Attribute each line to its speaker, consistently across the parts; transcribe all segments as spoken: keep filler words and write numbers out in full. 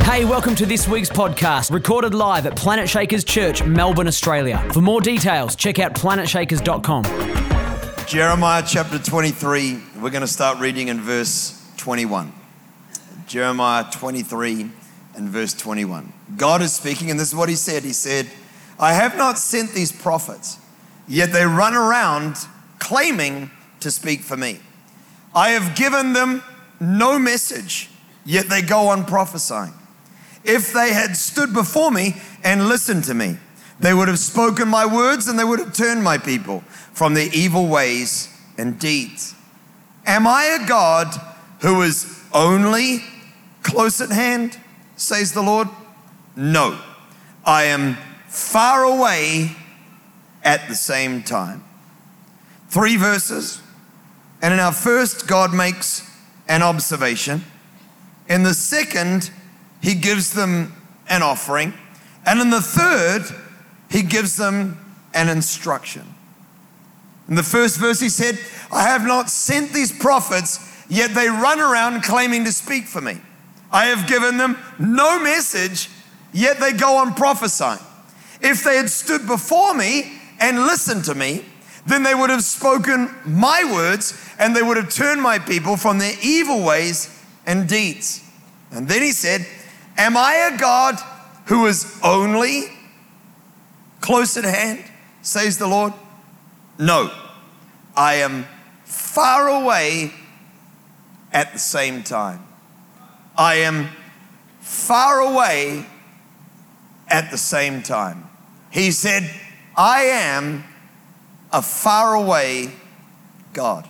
Speaker 1: Hey, welcome to this week's podcast, recorded live at Planet Shakers Church, Melbourne, Australia. For more details, check out planet shakers dot com.
Speaker 2: Jeremiah chapter twenty-three, we're going to start reading in verse twenty-one. Jeremiah twenty-three and verse twenty-one. God is speaking, and this is what he said. He said, I have not sent these prophets, yet they run around claiming to speak for me. I have given them no message, yet they go on prophesying. If they had stood before me and listened to me, they would have spoken my words and they would have turned my people from their evil ways and deeds. Am I a God who is only close at hand, says the Lord? No, I am far away at the same time. Three verses. And in our first, God makes an observation. In the second, he gives them an offering. And in the third, he gives them an instruction. In the first verse, he said, I have not sent these prophets, yet they run around claiming to speak for me. I have given them no message, yet they go on prophesying. If they had stood before me and listened to me, then they would have spoken my words and they would have turned my people from their evil ways and deeds. And then he said, am I a God who is only close at hand, says the Lord? No, I am far away at the same time. I am far away at the same time. He said, I am a far away God.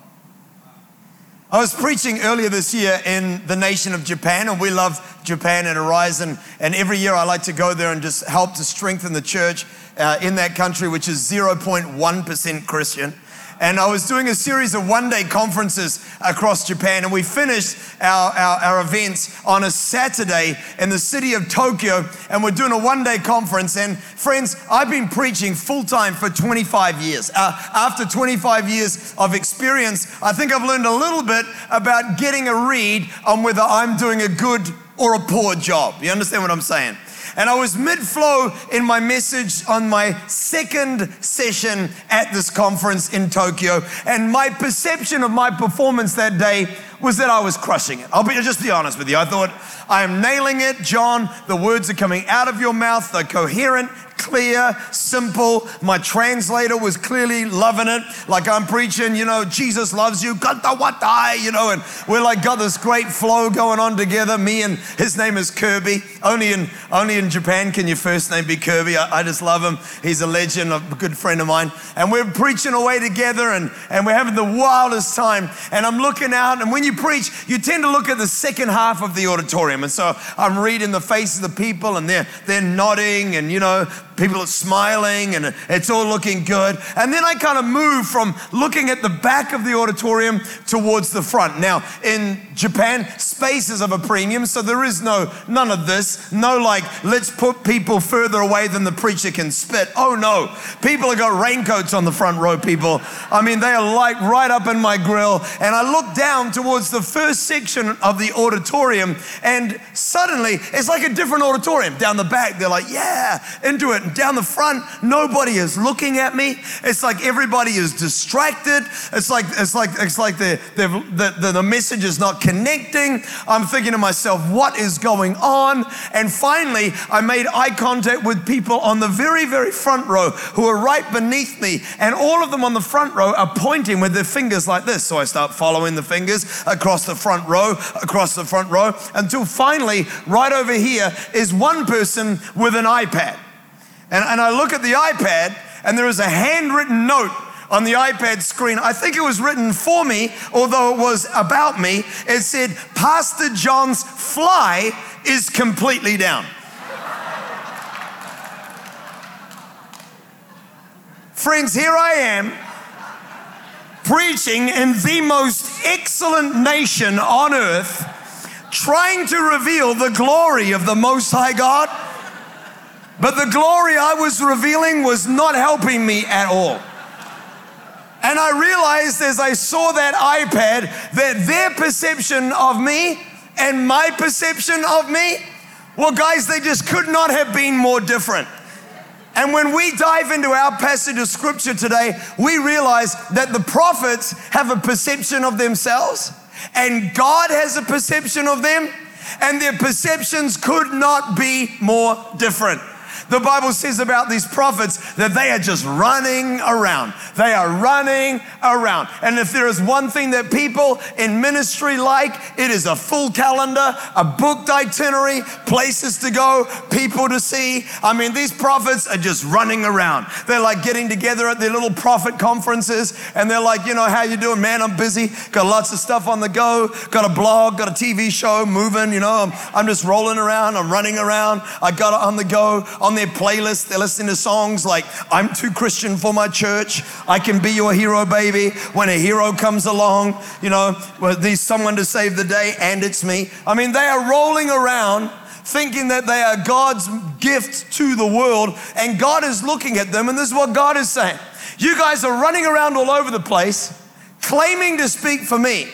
Speaker 2: I was preaching earlier this year in the nation of Japan, and we love Japan at Horizon, and every year I like to go there and just help to strengthen the church uh, in that country, which is zero point one percent Christian. And I was doing a series of one-day conferences across Japan, and we finished our, our, our events on a Saturday in the city of Tokyo, and we're doing a one-day conference. And friends, I've been preaching full-time for twenty-five years. Uh, after twenty-five years of experience, I think I've learned a little bit about getting a read on whether I'm doing a good or a poor job. You understand what I'm saying? And I was mid-flow in my message on my second session at this conference in Tokyo. And my perception of my performance that day was that I was crushing it. I'll be, just be honest with you. I thought, I am nailing it, John. The words are coming out of your mouth. They're coherent, clear, simple. My translator was clearly loving it. Like I'm preaching, you know, Jesus loves you, kanta watai, you know, and we're like got this great flow going on together. Me and his name is Kirby. Only in only in Japan can your first name be Kirby. I, I just love him. He's a legend, a good friend of mine. And we're preaching away together and, and we're having the wildest time. And I'm looking out, and when you preach, you tend to look at the second half of the auditorium. And so I'm reading the faces of the people, and they're they're nodding, and you know, people are smiling, and it's all looking good. And then I kind of move from looking at the back of the auditorium towards the front. Now, in Japan, space is of a premium, so there is no, none of this. No like, let's put people further away than the preacher can spit. Oh no, people have got raincoats on the front row, people. I mean, they are like right up in my grill. And I look down towards the first section of the auditorium, and suddenly it's like a different auditorium. Down the back, they're like, yeah, into it. And down the front, nobody is looking at me. It's like everybody is distracted. It's like it's like it's like the the the, the message is not connecting. I'm thinking to myself, what is going on? And finally, I made eye contact with people on the very, very front row who are right beneath me, and all of them on the front row are pointing with their fingers like this. So I start following the fingers across the front row, across the front row, until finally, right over here is one person with an iPad. And, and I look at the iPad, and there is a handwritten note on the iPad screen. I think it was written for me, although it was about me. It said, Pastor John's fly is completely down. Friends, here I am, preaching in the most excellent nation on earth, trying to reveal the glory of the Most High God. But the glory I was revealing was not helping me at all. And I realized as I saw that iPad that their perception of me and my perception of me Well, guys, they just could not have been more different. And when we dive into our passage of scripture today, we realize that the prophets have a perception of themselves and God has a perception of them, and their perceptions could not be more different. The Bible says about these prophets that they are just running around. They are running around. And if there is one thing that people in ministry like, it is a full calendar, a booked itinerary, places to go, people to see. I mean, these prophets are just running around. They're like getting together at their little prophet conferences, and they're like, you know, how you doing? Man, I'm busy. Got lots of stuff on the go. Got a blog, got a T V show moving, you know. I'm, I'm just rolling around. I'm running around. I got it on the go. On their playlist, they're listening to songs like, I'm too Christian for my church. I can be your hero, baby. When a hero comes along, you know, well, there's someone to save the day, and it's me. I mean, they are rolling around thinking that they are God's gift to the world, and God is looking at them, and this is what God is saying. You guys are running around all over the place, claiming to speak for me.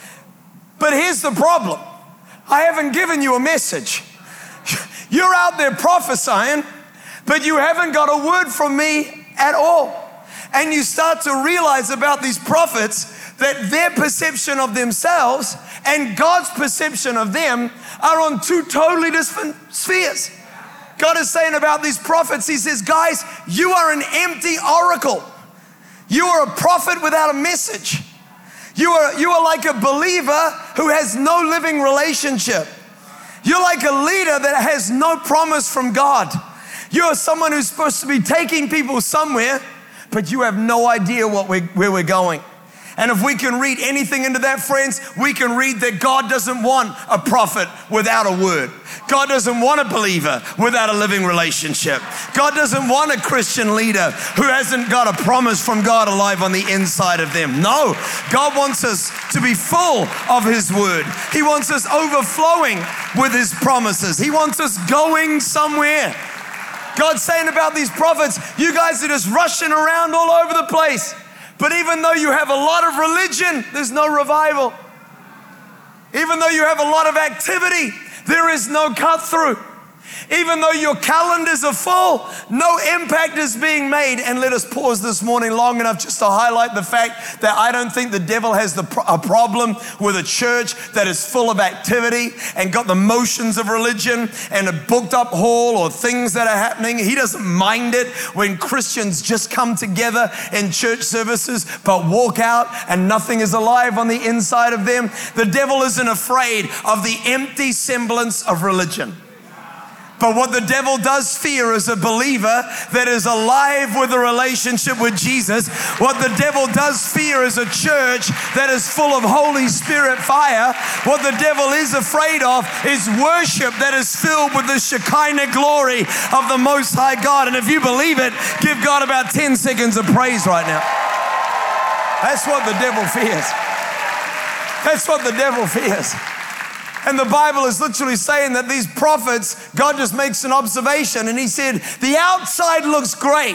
Speaker 2: But here's the problem. I haven't given you a message. You're out there prophesying, but you haven't got a word from me at all. And you start to realize about these prophets that their perception of themselves and God's perception of them are on two totally different spheres. God is saying about these prophets, he says, guys, you are an empty oracle. You are a prophet without a message. You are, you are like a believer who has no living relationship. You're like a leader that has no promise from God. You're someone who's supposed to be taking people somewhere, but you have no idea what we, where we're going. And if we can read anything into that, friends, we can read that God doesn't want a prophet without a word. God doesn't want a believer without a living relationship. God doesn't want a Christian leader who hasn't got a promise from God alive on the inside of them. No, God wants us to be full of His word. He wants us overflowing with His promises. He wants us going somewhere. God's saying about these prophets, you guys are just rushing around all over the place. But even though you have a lot of religion, there's no revival. Even though you have a lot of activity, there is no cut through. Even though your calendars are full, no impact is being made. And let us pause this morning long enough just to highlight the fact that I don't think the devil has the pro- a problem with a church that is full of activity and got the motions of religion and a booked up hall or things that are happening. He doesn't mind it when Christians just come together in church services but walk out and nothing is alive on the inside of them. The devil isn't afraid of the empty semblance of religion. But what the devil does fear is a believer that is alive with a relationship with Jesus. What the devil does fear is a church that is full of Holy Spirit fire. What the devil is afraid of is worship that is filled with the Shekinah glory of the Most High God. And if you believe it, give God about ten seconds of praise right now. That's what the devil fears. That's what the devil fears. And the Bible is literally saying that these prophets, God just makes an observation and he said, the outside looks great,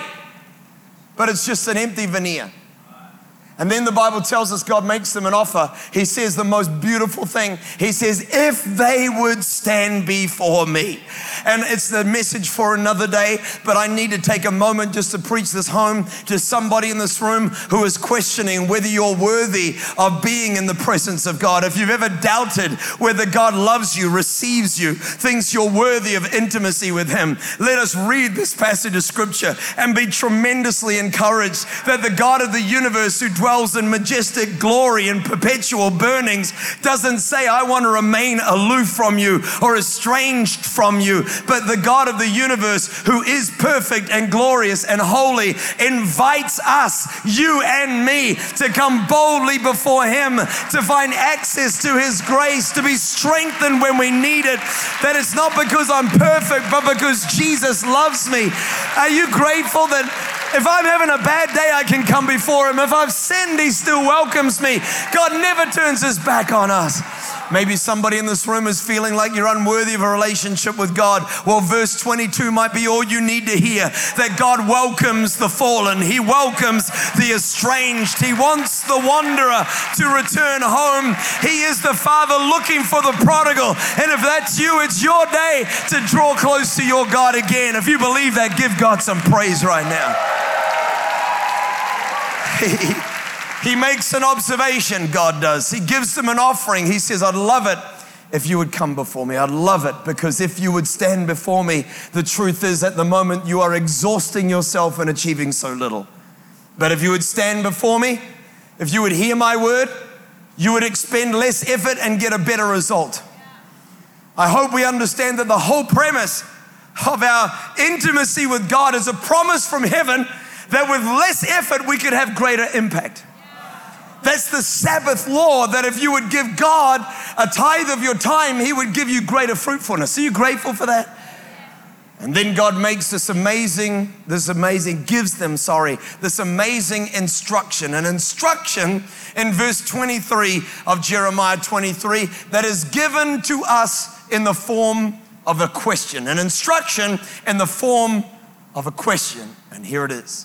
Speaker 2: but it's just an empty veneer. And then the Bible tells us God makes them an offer. He says the most beautiful thing. He says, if they would stand before me. And it's the message for another day, but I need to take a moment just to preach this home to somebody in this room who is questioning whether you're worthy of being in the presence of God. If you've ever doubted whether God loves you, receives you, thinks you're worthy of intimacy with Him, let us read this passage of scripture and be tremendously encouraged that the God of the universe who dwells dwells in majestic glory and perpetual burnings doesn't say, I want to remain aloof from you or estranged from you. But the God of the universe, who is perfect and glorious and holy, invites us, you and me, to come boldly before Him, to find access to His grace, to be strengthened when we need it. That it's not because I'm perfect, but because Jesus loves me. Are you grateful that if I'm having a bad day, I can come before Him? If I've sinned, He still welcomes me. God never turns His back on us. Maybe somebody in this room is feeling like you're unworthy of a relationship with God. Well, verse twenty-two might be all you need to hear, that God welcomes the fallen. He welcomes the estranged. He wants the wanderer to return home. He is the Father looking for the prodigal. And if that's you, it's your day to draw close to your God again. If you believe that, give God some praise right now. He, He makes an observation, God does. He gives them an offering. He says, I'd love it if you would come before me. I'd love it because if you would stand before me, the truth is at the moment you are exhausting yourself and achieving so little. But if you would stand before me, if you would hear my word, you would expend less effort and get a better result. I hope we understand that the whole premise of our intimacy with God is a promise from heaven that with less effort we could have greater impact. That's the Sabbath law, that if you would give God a tithe of your time, He would give you greater fruitfulness. Are you grateful for that? And then God makes this amazing, this amazing, gives them, sorry, this amazing instruction. An instruction in verse twenty-three of Jeremiah twenty-three that is given to us in the form of a question. An instruction in the form of a question. And here it is.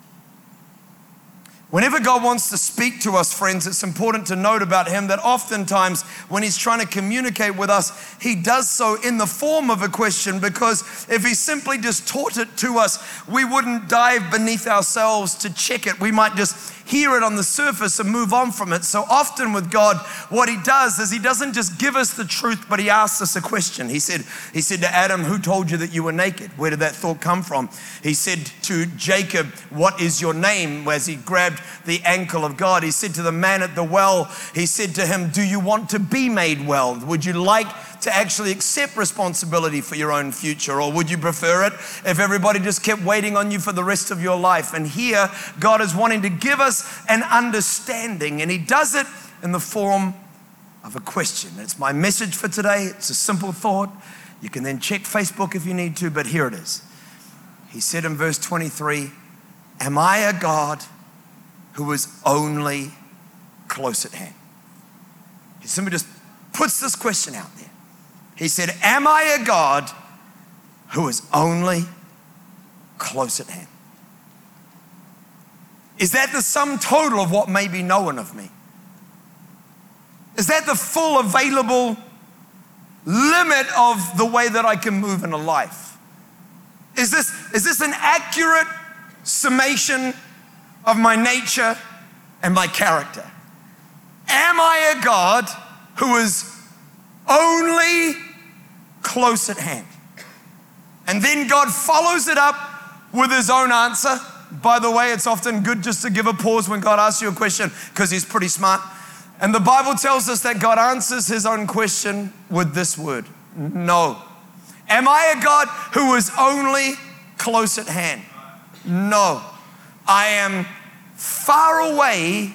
Speaker 2: Whenever God wants to speak to us, friends, it's important to note about Him that oftentimes when He's trying to communicate with us, He does so in the form of a question, because if He simply just taught it to us, we wouldn't dive beneath ourselves to check it. We might just hear it on the surface and move on from it. So often with God, what He does is He doesn't just give us the truth, but He asks us a question. He said, He said to Adam, who told you that you were naked? Where did that thought come from? He said to Jacob, what is your name? As he grabbed the ankle of God. He said to the man at the well, He said to him, do you want to be made well? Would you like to actually accept responsibility for your own future? Or would you prefer it if everybody just kept waiting on you for the rest of your life? And here, God is wanting to give us an understanding, and He does it in the form of a question. It's my message for today. It's a simple thought. You can then check Facebook if you need to, but here it is. He said in verse twenty-three, am I a God who is only close at hand? He simply just puts this question out there. He said, am I a God who is only close at hand? Is that the sum total of what may be known of me? Is that the full available limit of the way that I can move in a life? Is this, is this an accurate summation of my nature and my character? Am I a God who is only close at hand? And then God follows it up with His own answer. By the way, it's often good just to give a pause when God asks you a question, because He's pretty smart. And the Bible tells us that God answers His own question with this word, no. Am I a God who is only close at hand? No. I am far away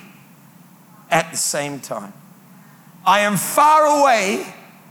Speaker 2: at the same time. I am far away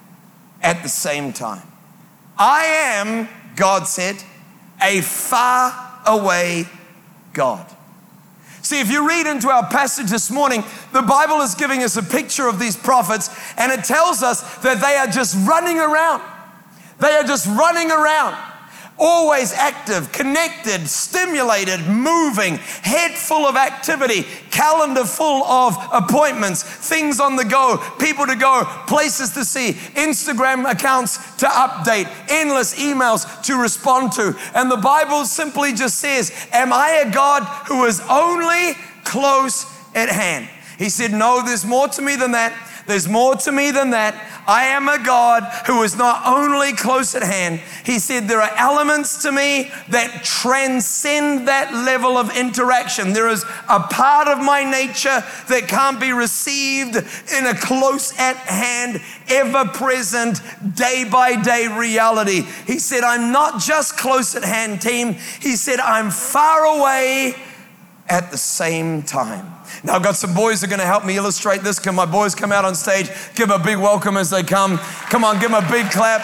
Speaker 2: at the same time. I am, God said, a far away God. See, if you read into our passage this morning, the Bible is giving us a picture of these prophets, and it tells us that they are just running around. They are just running around, always active, connected, stimulated, moving, head full of activity, calendar full of appointments, things on the go, people to go, places to see, Instagram accounts to update, endless emails to respond to. And the Bible simply just says, am I a God who is only close at hand? He said, no, there's more to me than that. There's more to me than that. I am a God who is not only close at hand. He said there are elements to me that transcend that level of interaction. There is a part of my nature that can't be received in a close at hand, ever present, day by day reality. He said, I'm not just close at hand, team. He said, I'm far away at the same time. Now I've got some boys who are going to help me illustrate this. Can my boys come out on stage? Give them a big welcome as they come. Come on, give them a big clap.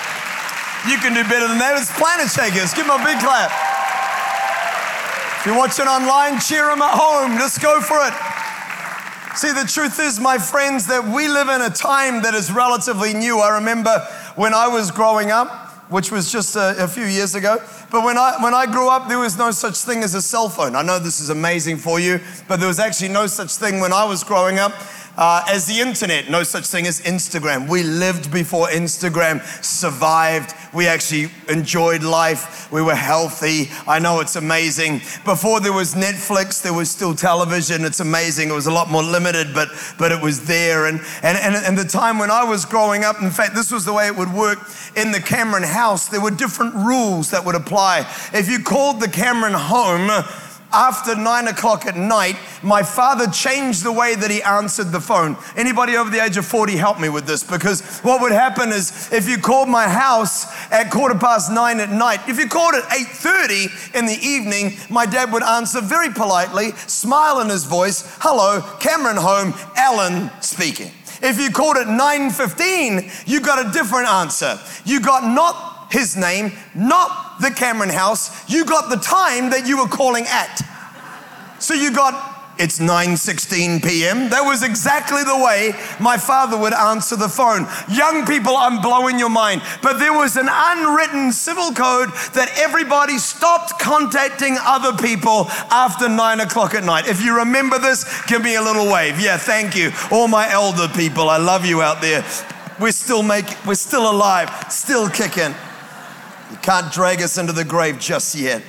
Speaker 2: You can do better than that. It's Planet Shakers. Give them a big clap. If you're watching online, cheer them at home. Just go for it. See, the truth is, my friends, that we live in a time that is relatively new. I remember when I was growing up, which was just a, a few years ago, but when I, when I grew up, there was no such thing as a cell phone. I know this is amazing for you, but there was actually no such thing when I was growing up. Uh, as the internet, no such thing as Instagram. We lived before Instagram, survived. We actually enjoyed life. We were healthy. I know it's amazing. Before there was Netflix, there was still television. It's amazing. It was a lot more limited, but but it was there. And, and, and, and the time when I was growing up, in fact, this was the way it would work in the Cameron house. There were different rules that would apply. If you called the Cameron home, after nine o'clock at night, my father changed the way that he answered the phone. Anybody over the age of forty help me with this? Because what would happen is if you called my house at quarter past nine at night, if you called at eight thirty in the evening, my dad would answer very politely, smile in his voice, hello, Cameron home, Alan speaking. If you called at nine fifteen, you got a different answer. You got not his name, not the Cameron house, you got the time that you were calling at. So you got, it's nine sixteen p.m. That was exactly the way my father would answer the phone. Young people, I'm blowing your mind, but there was an unwritten civil code that everybody stopped contacting other people after nine o'clock at night. If you remember this, give me a little wave. Yeah, thank you. All my elder people, I love you out there. We're still making, we're still alive, still kicking. You can't drag us into the grave just yet.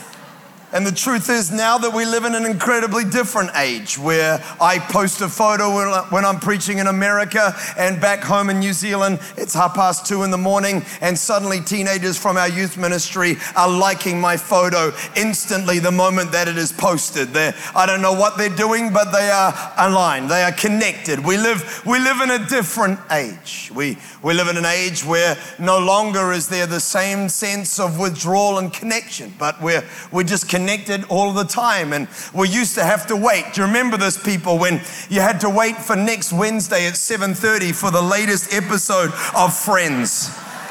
Speaker 2: And the truth is now that we live in an incredibly different age where I post a photo when I'm preaching in America and back home in New Zealand, it's half past two in the morning and suddenly teenagers from our youth ministry are liking my photo instantly the moment that it is posted. They're, I don't know what they're doing, but they are aligned. They are connected. We live, we live in a different age. We, we live in an age where no longer is there the same sense of withdrawal and connection, but we're, we're just connected connected all the time. And we used to have to wait. Do you remember this, people, when you had to wait for next Wednesday at seven thirty for the latest episode of Friends?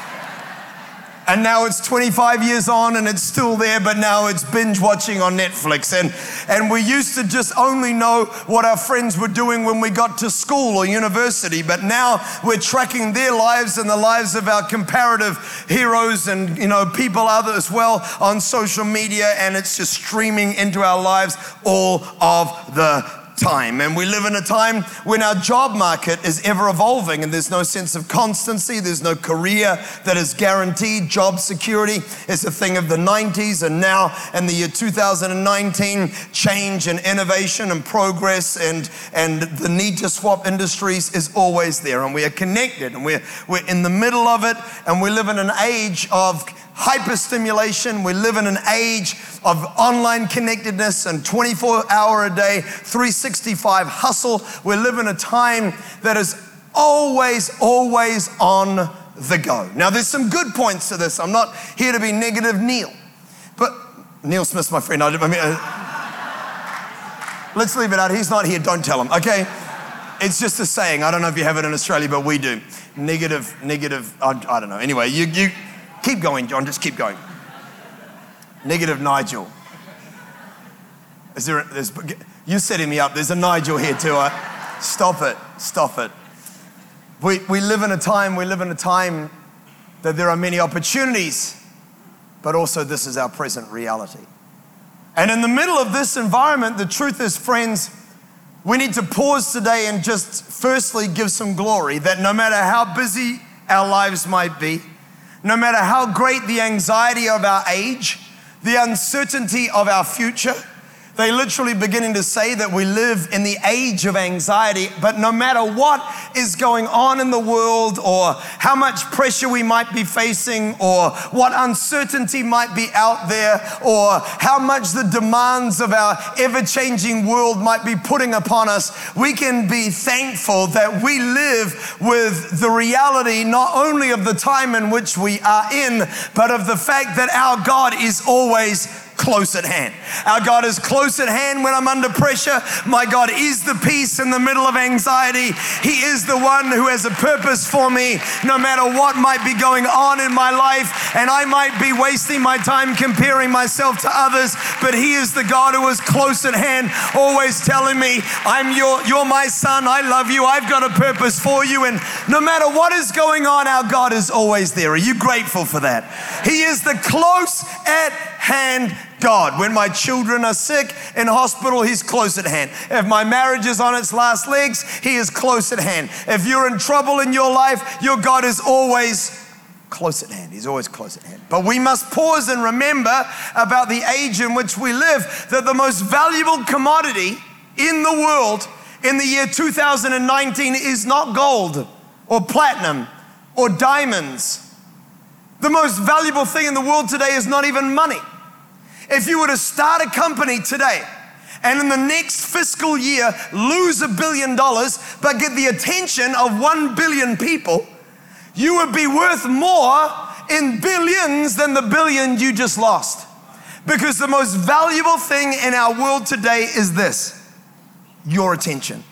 Speaker 2: And now it's twenty-five years on and it's still there, but now it's binge watching on Netflix. And, and we used to just only know what our friends were doing when we got to school or university, but now we're tracking their lives and the lives of our comparative heroes and, you know, people other as well on social media, and it's just streaming into our lives all of the time. And we live in a time when our job market is ever evolving and there's no sense of constancy. There's no career that is guaranteed. Job security is a thing of the nineties, and now in the year two thousand nineteen, change and innovation and progress and, and the need to swap industries is always there, and we are connected and we're, we're in the middle of it, and we live in an age of hyperstimulation. We live in an age of online connectedness and twenty-four hour a day, three sixty-five hustle. We live in a time that is always, always on the go. Now, there's some good points to this. I'm not here to be negative, Neil. But Neil Smith's my friend. I mean, uh, let's leave it out. He's not here. Don't tell him, okay? It's just a saying. I don't know if you have it in Australia, but we do. Negative, negative, I, I don't know. Anyway, you... you keep going, John, just keep going. Negative Nigel. Is there, there's, you're setting me up. There's a Nigel here too. Uh, stop it, stop it. We, we live in a time, we live in a time that there are many opportunities, but also this is our present reality. And in the middle of this environment, the truth is, friends, we need to pause today and just firstly give some glory that no matter how busy our lives might be, no matter how great the anxiety of our age, the uncertainty of our future, they literally beginning to say that we live in the age of anxiety, but no matter what is going on in the world or how much pressure we might be facing or what uncertainty might be out there or how much the demands of our ever-changing world might be putting upon us, we can be thankful that we live with the reality not only of the time in which we are in, but of the fact that our God is always close at hand. Our God is close at hand when I'm under pressure. My God is the peace in the middle of anxiety. He is the one who has a purpose for me, no matter what might be going on in my life. And I might be wasting my time comparing myself to others, but He is the God who is close at hand, always telling me, I'm your, you're my son, I love you, I've got a purpose for you. And no matter what is going on, our God is always there. Are you grateful for that? He is the close at hand God. When my children are sick in hospital, He's close at hand. If my marriage is on its last legs, He is close at hand. If you're in trouble in your life, your God is always close at hand. He's always close at hand. But we must pause and remember about the age in which we live, that the most valuable commodity in the world in the year two thousand nineteen is not gold or platinum or diamonds. The most valuable thing in the world today is not even money. If you were to start a company today and in the next fiscal year lose a billion dollars but get the attention of one billion people, you would be worth more in billions than the billion you just lost. Because the most valuable thing in our world today is this: your attention.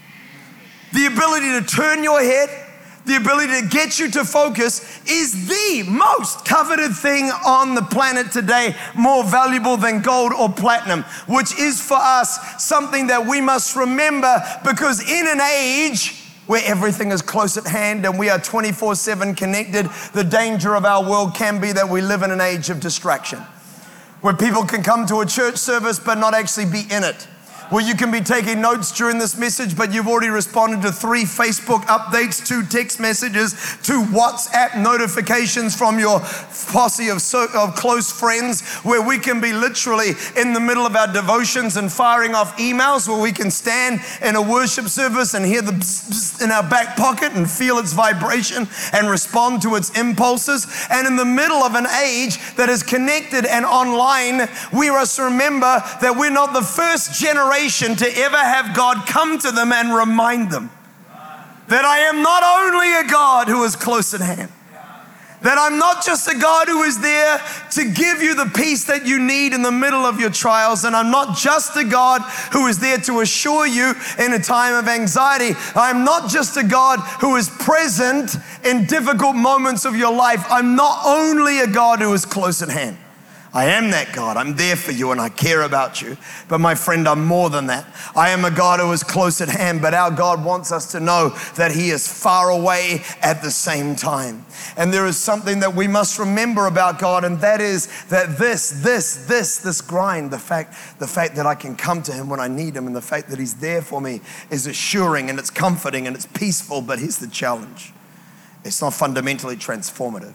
Speaker 2: The ability to turn your head, the ability to get you to focus is the most coveted thing on the planet today, more valuable than gold or platinum, which is for us something that we must remember, because in an age where everything is close at hand and we are twenty-four seven connected, the danger of our world can be that we live in an age of distraction, where people can come to a church service but not actually be in it. Where you can be taking notes during this message, but you've already responded to three Facebook updates, two text messages, two WhatsApp notifications from your posse of, so, of close friends, where we can be literally in the middle of our devotions and firing off emails, where we can stand in a worship service and hear the bzz, bzz in our back pocket and feel its vibration and respond to its impulses. And in the middle of an age that is connected and online, we must remember that we're not the first generation to ever have God come to them and remind them that I am not only a God who is close at hand, that I'm not just a God who is there to give you the peace that you need in the middle of your trials, and I'm not just a God who is there to assure you in a time of anxiety. I'm not just a God who is present in difficult moments of your life. I'm not only a God who is close at hand. I am that God. I'm there for you and I care about you. But my friend, I'm more than that. I am a God who is close at hand, but our God wants us to know that He is far away at the same time. And there is something that we must remember about God, and that is that this, this, this, this grind, the fact, the fact that I can come to Him when I need Him, and the fact that He's there for me is assuring and it's comforting and it's peaceful. But here's the challenge. It's not fundamentally transformative.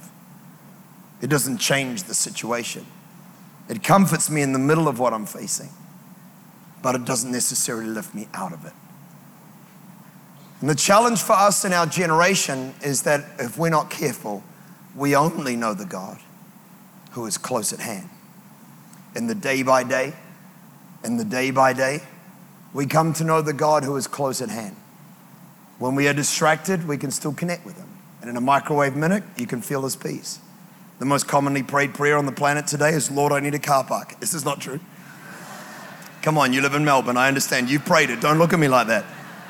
Speaker 2: It doesn't change the situation. It comforts me in the middle of what I'm facing, but it doesn't necessarily lift me out of it. And the challenge for us in our generation is that if we're not careful, we only know the God who is close at hand. In the day by day, in the day by day, we come to know the God who is close at hand. When we are distracted, we can still connect with Him. And in a microwave minute, you can feel His peace. The most commonly prayed prayer on the planet today is, Lord, I need a car park. This is not true. Come on, you live in Melbourne. I understand. You've prayed it. Don't look at me like that.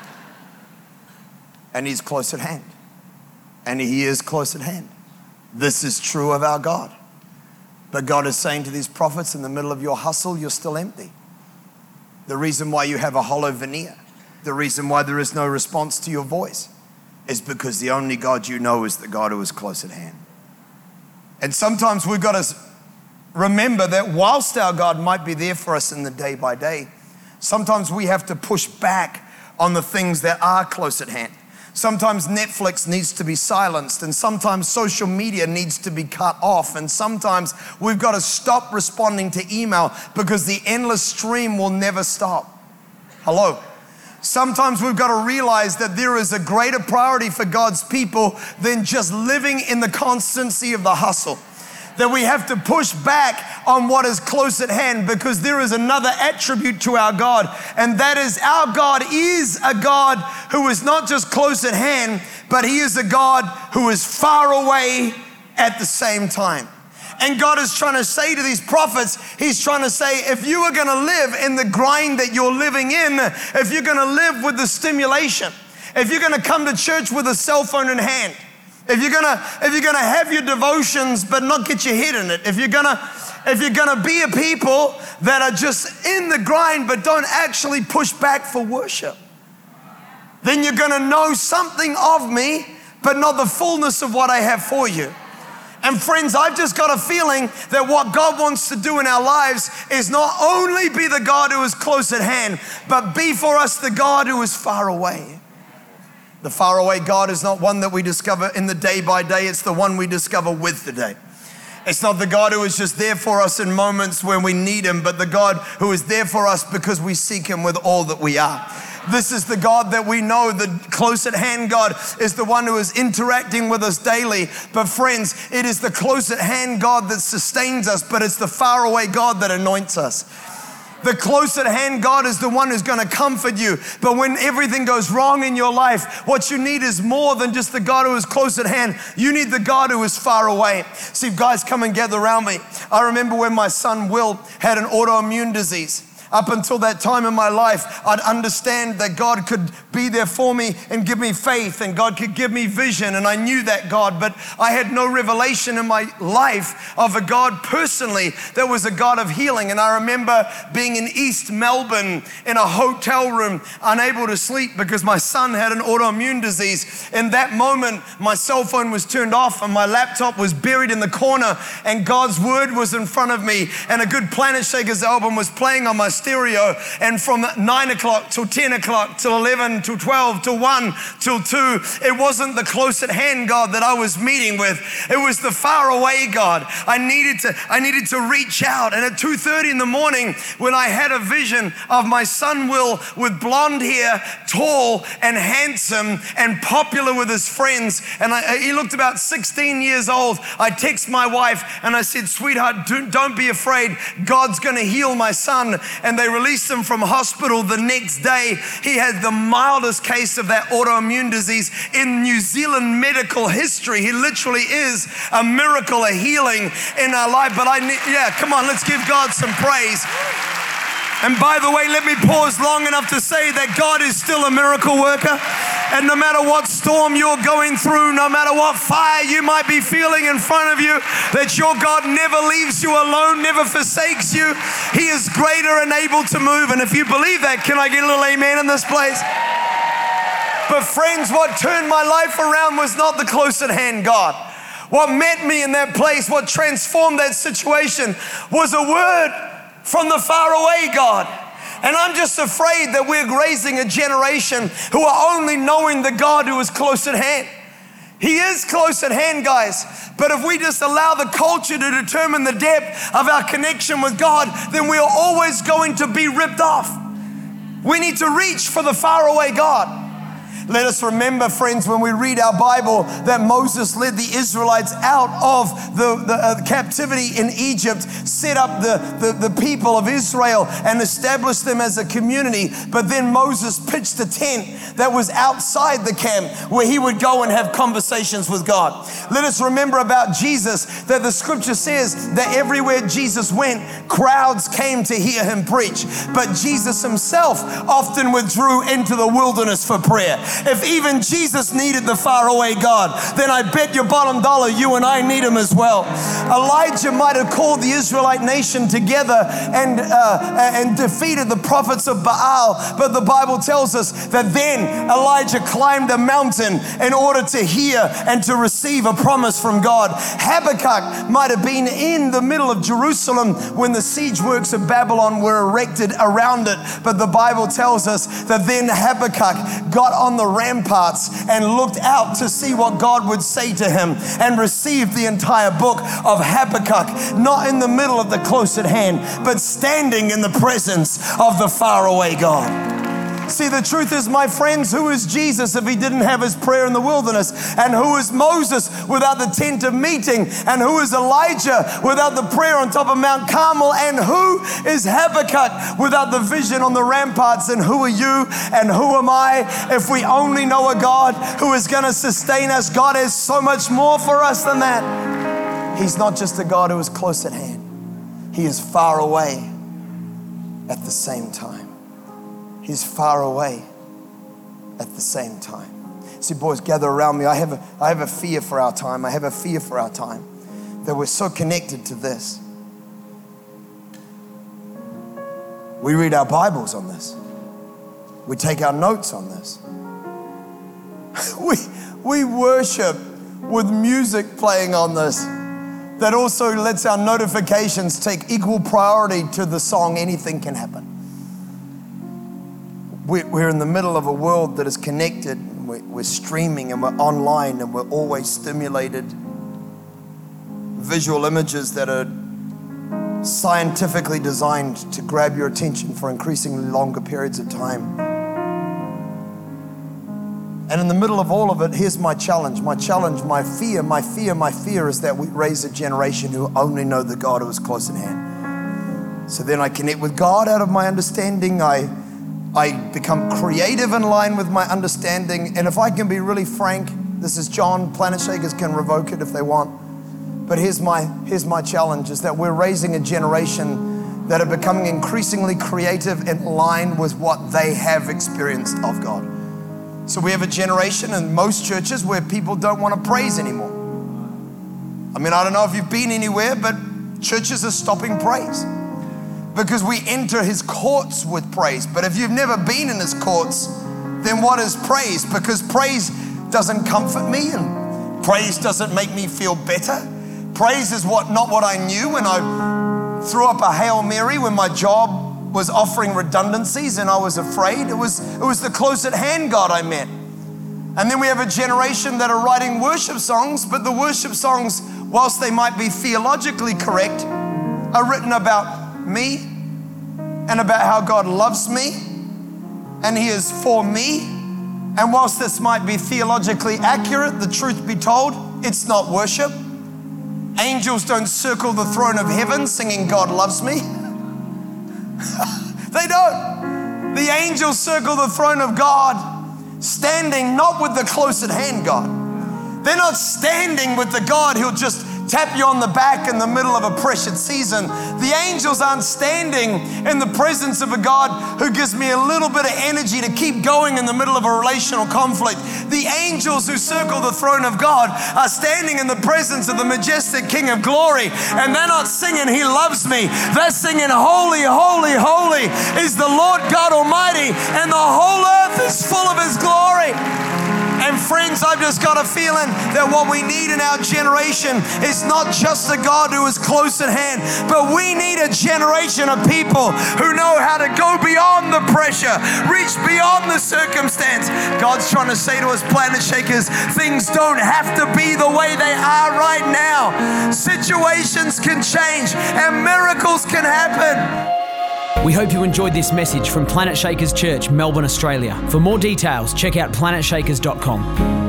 Speaker 2: And He's close at hand. And He is close at hand. This is true of our God. But God is saying to these prophets, in the middle of your hustle, you're still empty. The reason why you have a hollow veneer, the reason why there is no response to your voice, is because the only God you know is the God who is close at hand. And sometimes we've got to remember that whilst our God might be there for us in the day by day, sometimes we have to push back on the things that are close at hand. Sometimes Netflix needs to be silenced, and sometimes social media needs to be cut off, and sometimes we've got to stop responding to email because the endless stream will never stop. Hello? Sometimes we've got to realize that there is a greater priority for God's people than just living in the constancy of the hustle. That we have to push back on what is close at hand, because there is another attribute to our God, and that is our God is a God who is not just close at hand, but He is a God who is far away at the same time. And God is trying to say to these prophets, he's trying to say, if you are going to live in the grind that you're living in, if you're going to live with the stimulation, if you're going to come to church with a cell phone in hand, if you're going to if you're going to have your devotions but not get your head in it, if you're going to if you're going to be a people that are just in the grind but don't actually push back for worship, then you're going to know something of me but not the fullness of what I have for you. And friends, I've just got a feeling that what God wants to do in our lives is not only be the God who is close at hand, but be for us the God who is far away. The far away God is not one that we discover in the day by day. It's the one we discover with the day. It's not the God who is just there for us in moments when we need him, but the God who is there for us because we seek him with all that we are. This is the God that we know. The close at hand God is the one who is interacting with us daily. But friends, it is the close at hand God that sustains us, but it's the far away God that anoints us. The close at hand God is the one who's going to comfort you. But when everything goes wrong in your life, what you need is more than just the God who is close at hand. You need the God who is far away. See, guys, come and gather around me. I remember when my son Will had an autoimmune disease. Up until that time in my life, I'd understand that God could be there for me and give me faith, and God could give me vision, and I knew that God, but I had no revelation in my life of a God personally that was a God of healing. And I remember being in East Melbourne in a hotel room, unable to sleep because my son had an autoimmune disease. In that moment, my cell phone was turned off and my laptop was buried in the corner, and God's word was in front of me, and a good Planet Shakers album was playing on my stereo. And from nine o'clock till ten o'clock till eleven till twelve till one till two, it wasn't the close at hand God that I was meeting with. It was the far away God. I needed to I needed to reach out. And at two thirty in the morning, when I had a vision of my son Will with blonde hair, tall and handsome and popular with his friends, and I, he looked about sixteen years old, I text my wife and I said, sweetheart, don't be afraid. God's going to heal my son. And they released him from hospital the next day. He had the mildest case of that autoimmune disease in New Zealand medical history. He literally is a miracle, a healing in our life. But I need, yeah, come on, let's give God some praise. And by the way, let me pause long enough to say that God is still a miracle worker. And no matter what storm you're going through, no matter what fire you might be feeling in front of you, that your God never leaves you alone, never forsakes you. He is greater and able to move. And if you believe that, can I get a little amen in this place? But friends, what turned my life around was not the close at hand God. What met me in that place, what transformed that situation was a word from the far away God. And I'm just afraid that we're raising a generation who are only knowing the God who is close at hand. He is close at hand, guys. But if we just allow the culture to determine the depth of our connection with God, then we are always going to be ripped off. We need to reach for the far away God. Let us remember, friends, when we read our Bible, that Moses led the Israelites out of the, the uh, captivity in Egypt, set up the, the, the people of Israel and established them as a community. But then Moses pitched a tent that was outside the camp where he would go and have conversations with God. Let us remember about Jesus that the scripture says that everywhere Jesus went, crowds came to hear him preach. But Jesus himself often withdrew into the wilderness for prayer. If even Jesus needed the faraway God, then I bet your bottom dollar you and I need him as well. Elijah might have called the Israelite nation together and uh, and defeated the prophets of Baal, but the Bible tells us that then Elijah climbed a mountain in order to hear and to receive a promise from God. Habakkuk might have been in the middle of Jerusalem when the siege works of Babylon were erected around it, but the Bible tells us that then Habakkuk got on the ramparts and looked out to see what God would say to him and received the entire book of Habakkuk, not in the middle of the close at hand, but standing in the presence of the faraway God. See, the truth is, my friends, who is Jesus if he didn't have his prayer in the wilderness? And who is Moses without the tent of meeting? And who is Elijah without the prayer on top of Mount Carmel? And who is Habakkuk without the vision on the ramparts? And who are you and who am I if we only know a God who is going to sustain us? God has so much more for us than that. He's not just a God who is close at hand. He is far away at the same time. He's far away at the same time. See, boys, gather around me. I have a, I have a fear for our time. I have a fear for our time that we're so connected to this. We read our Bibles on this. We take our notes on this. we, we worship with music playing on this that also lets our notifications take equal priority to the song Anything Can Happen. We're in the middle of a world that is connected. We're streaming and we're online and we're always stimulated. Visual images that are scientifically designed to grab your attention for increasingly longer periods of time. And in the middle of all of it, here's my challenge. My challenge, my fear, my fear, my fear is that we raise a generation who only know the God who is close at hand. So then I connect with God out of my understanding. I I become creative in line with my understanding. And if I can be really frank, this is John, Planet Shakers can revoke it if they want. But here's my, here's my challenge, is that we're raising a generation that are becoming increasingly creative in line with what they have experienced of God. So we have a generation in most churches where people don't want to praise anymore. I mean, I don't know if you've been anywhere, but churches are stopping praise. Because we enter his courts with praise. But if you've never been in his courts, then what is praise? Because praise doesn't comfort me and praise doesn't make me feel better. Praise is what not what I knew when I threw up a Hail Mary when my job was offering redundancies and I was afraid. It was, it was the close at hand God I met. And then we have a generation that are writing worship songs, but the worship songs, whilst they might be theologically correct, are written about me and about how God loves me and he is for me. And whilst this might be theologically accurate, the truth be told, it's not worship. Angels don't circle the throne of heaven singing God loves me. They don't. The angels circle the throne of God standing not with the close at hand God. They're not standing with the God who'll just tap you on the back in the middle of a pressured season. The angels aren't standing in the presence of a God who gives me a little bit of energy to keep going in the middle of a relational conflict. The angels who circle the throne of God are standing in the presence of the majestic King of glory, and they're not singing, He loves me. They're singing, holy, holy, holy is the Lord God Almighty, and the whole earth is full of His glory. And friends, I've just got a feeling that what we need in our generation is not just a God who is close at hand, but we need a generation of people who know how to go beyond the pressure, reach beyond the circumstance. God's trying to say to us, Planet Shakers, things don't have to be the way they are right now. Situations can change and miracles can happen.
Speaker 1: We hope you enjoyed this message from Planet Shakers Church, Melbourne, Australia. For more details, check out planet shakers dot com.